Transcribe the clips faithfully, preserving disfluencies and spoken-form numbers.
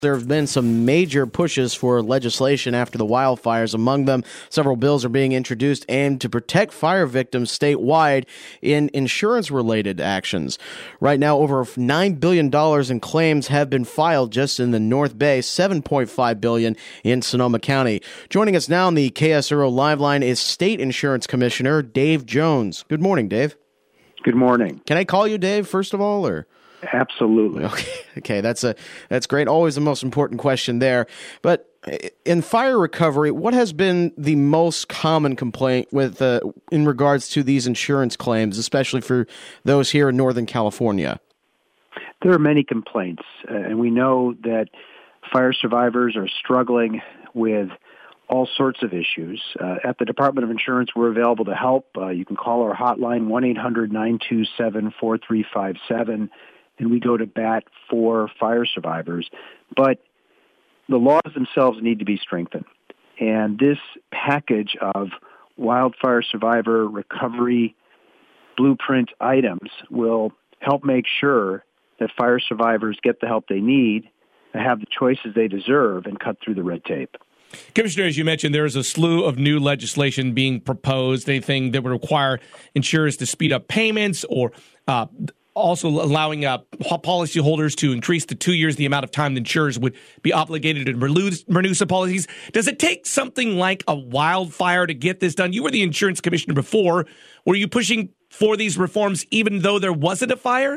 There have been some major pushes for legislation after the wildfires. Among them, several bills are being introduced aimed to protect fire victims statewide in insurance-related actions. Right now, over nine billion dollars in claims have been filed just in the North Bay, seven point five billion dollars in Sonoma County. Joining us now on the K S R O Live Line is State Insurance Commissioner Dave Jones. Good morning, Dave. Good morning. Can I call you Dave, first of all, or? Absolutely. Okay, okay, that's a that's great. Always the most important question there. But in fire recovery, what has been the most common complaint with uh, in regards to these insurance claims, especially for those here in Northern California? There are many complaints, uh, and we know that fire survivors are struggling with all sorts of issues. Uh, at the Department of Insurance, we're available to help. Uh, you can call our hotline, one eight hundred nine two seven four three five seven. And we go to bat for fire survivors. But the laws themselves need to be strengthened. And this package of wildfire survivor recovery blueprint items will help make sure that fire survivors get the help they need, have the choices they deserve, and cut through the red tape. Commissioner, as you mentioned, there is a slew of new legislation being proposed, anything that would require insurers to speed up payments or uh, also allowing uh, policyholders to increase to two years the amount of time the insurers would be obligated to renew, renew some policies. Does it take something like a wildfire to get this done? You were the insurance commissioner before. Were you pushing for these reforms even though there wasn't a fire?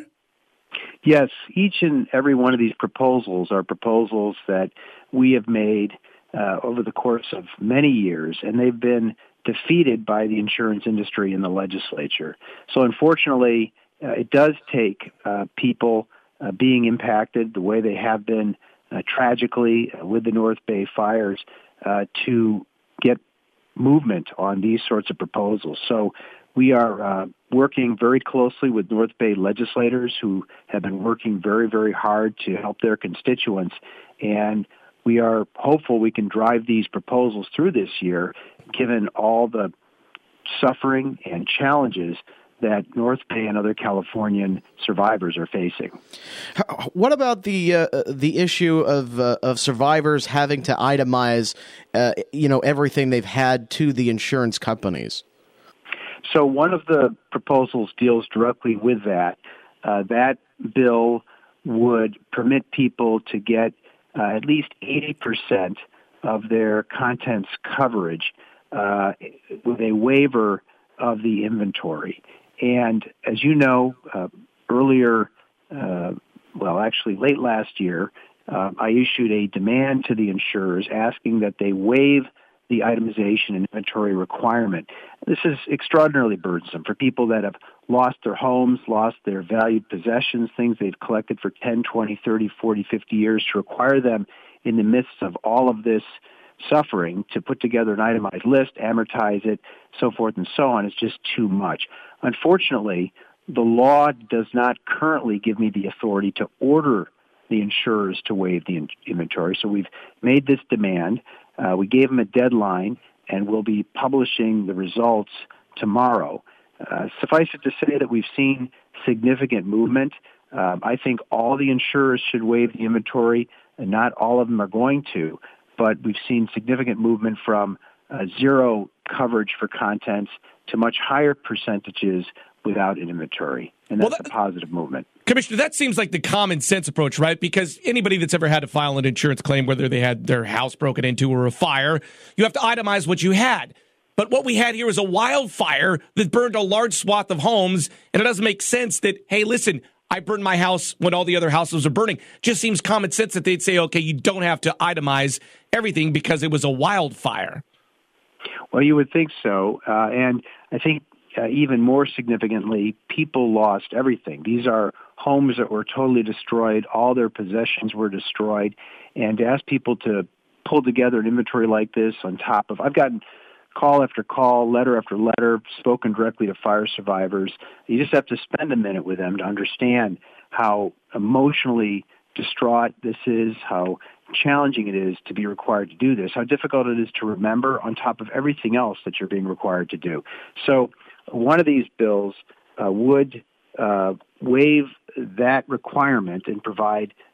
Yes. Each and every one of these proposals are proposals that we have made uh, over the course of many years, and they've been defeated by the insurance industry and the legislature. So unfortunately, Uh, it does take uh, people uh, being impacted the way they have been uh, tragically uh, with the North Bay fires uh, to get movement on these sorts of proposals. So we are uh, working very closely with North Bay legislators who have been working very, very hard to help their constituents. And we are hopeful we can drive these proposals through this year, given all the suffering and challenges that North Bay and other Californian survivors are facing. What about the uh, the issue of uh, of survivors having to itemize, uh, you know, everything they've had to the insurance companies? So one of the proposals deals directly with that. Uh, that bill would permit people to get uh, at least eighty percent of their contents coverage uh, with a waiver of the inventory. And as you know, uh, earlier, uh, well, actually late last year, uh, I issued a demand to the insurers asking that they waive the itemization and inventory requirement. This is extraordinarily burdensome for people that have lost their homes, lost their valued possessions, things they've collected for ten, twenty, thirty, forty, fifty years. To require them in the midst of all of this suffering to put together an itemized list, amortize it, so forth and so on, is just too much. Unfortunately, the law does not currently give me the authority to order the insurers to waive the in- inventory. So we've made this demand. Uh, we gave them a deadline, and we'll be publishing the results tomorrow. Uh, suffice it to say that we've seen significant movement. Um, I think all the insurers should waive the inventory, and not all of them are going to. But we've seen significant movement from uh, zero coverage for contents to much higher percentages without an inventory. And that's well, that, a positive movement. Commissioner, that seems like the common sense approach, right? Because anybody that's ever had to file an insurance claim, whether they had their house broken into or a fire, you have to itemize what you had. But what we had here is a wildfire that burned a large swath of homes, and it doesn't make sense that, hey, listen, I burned my house when all the other houses are burning. Just seems common sense that they'd say, okay, you don't have to itemize everything because it was a wildfire. Well, you would think so. Uh, and I think uh, even more significantly, people lost everything. These are homes that were totally destroyed. All their possessions were destroyed. And to ask people to pull together an inventory like this on top of, I've gotten call after call, letter after letter, spoken directly to fire survivors. You just have to spend a minute with them to understand how emotionally distraught this is, how challenging it is to be required to do this, how difficult it is to remember on top of everything else that you're being required to do. So one of these bills uh, would uh, waive that requirement and provide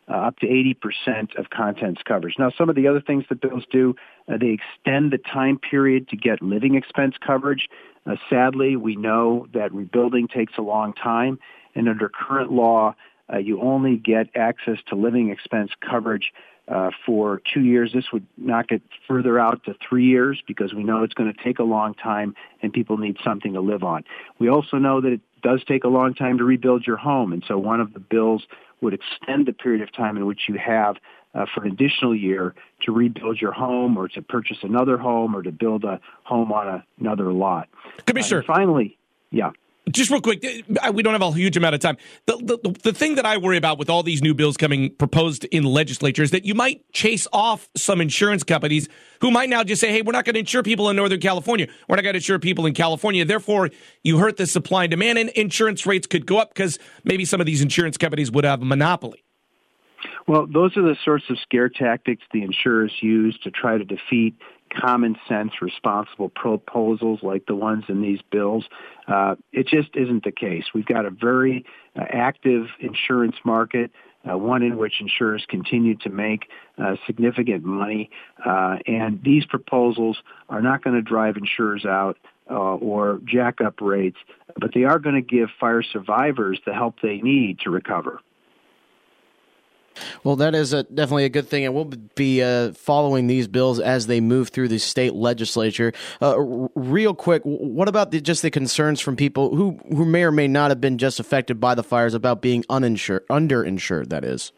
uh, up to eighty percent of contents coverage. Now, some of the other things that bills do, uh, they extend the time period to get living expense coverage. Uh, sadly, we know that rebuilding takes a long time, and under current law, uh, you only get access to living expense coverage uh, for two years. This would knock it further out to three years because we know it's going to take a long time and people need something to live on. We also know that it does take a long time to rebuild your home, and so one of the bills would extend the period of time in which you have uh, for an additional year to rebuild your home or to purchase another home or to build a home on a, another lot. Commissioner. Uh, finally, yeah. Just real quick, we don't have a huge amount of time. The, the the thing that I worry about with all these new bills coming proposed in the legislature is that you might chase off some insurance companies who might now just say, hey, we're not going to insure people in Northern California. We're not going to insure people in California. Therefore, you hurt the supply and demand, and insurance rates could go up because maybe some of these insurance companies would have a monopoly. Well, those are the sorts of scare tactics the insurers use to try to defeat common sense, responsible proposals like the ones in these bills. Uh, it just isn't the case. We've got a very uh, active insurance market, uh, one in which insurers continue to make uh, significant money, uh, and these proposals are not going to drive insurers out uh, or jack up rates, but they are going to give fire survivors the help they need to recover. Well, that is a, definitely a good thing, and we'll be uh, following these bills as they move through the state legislature. Uh, r- real quick, what about the, just the concerns from people who, who may or may not have been just affected by the fires about being uninsured, underinsured, that is?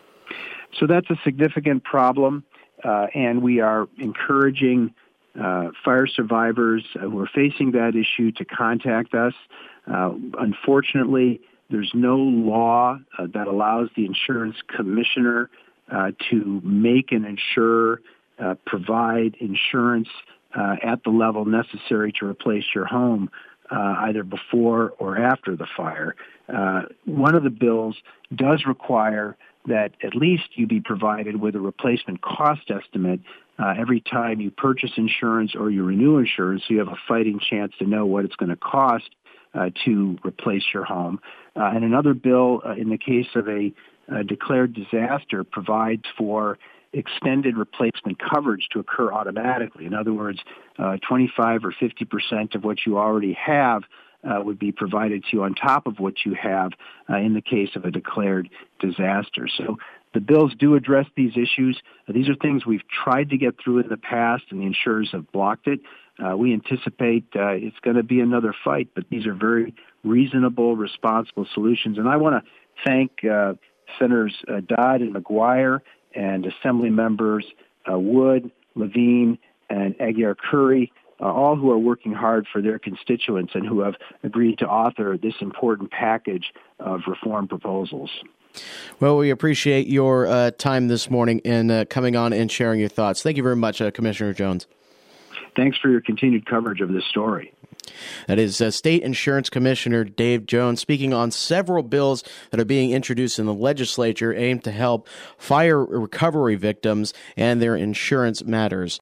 So that's a significant problem, uh, and we are encouraging uh, fire survivors who are facing that issue to contact us. Uh, unfortunately, there's no law uh, that allows the insurance commissioner uh, to make an insurer uh, provide insurance uh, at the level necessary to replace your home uh, either before or after the fire. Uh, one of the bills does require that at least you be provided with a replacement cost estimate uh, every time you purchase insurance or you renew insurance, so you have a fighting chance to know what it's going to cost Uh, to replace your home. Uh, and another bill, uh, in the case of a, a declared disaster, provides for extended replacement coverage to occur automatically. In other words, uh, twenty-five or fifty percent of what you already have uh, would be provided to you on top of what you have uh, in the case of a declared disaster. So the bills do address these issues. Uh, these are things we've tried to get through in the past, and the insurers have blocked it. Uh, we anticipate uh, it's going to be another fight, but these are very reasonable, responsible solutions. And I want to thank uh, Senators uh, Dodd and McGuire and Assembly Members uh, Wood, Levine, and Aguiar-Curry, uh, all who are working hard for their constituents and who have agreed to author this important package of reform proposals. Well, we appreciate your uh, time this morning and uh, coming on and sharing your thoughts. Thank you very much, uh, Commissioner Jones. Thanks for your continued coverage of this story. That is uh, State Insurance Commissioner Dave Jones speaking on several bills that are being introduced in the legislature aimed to help fire recovery victims and their insurance matters.